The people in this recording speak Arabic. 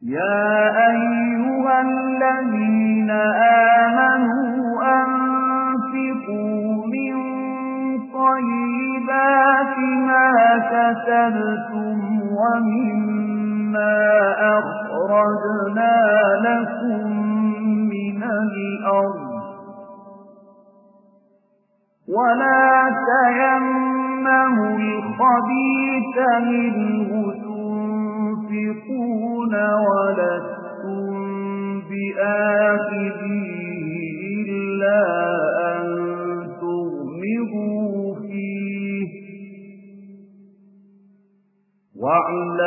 يا أيها الذين آمنوا أنفقوا من طيبات ما كسبتم ومما أخرجنا لكم من الأرض ولا تيمموا الخبيث منه تنفقون ولستم بآخذيه إلا أن تغمضوا فيه واعلموا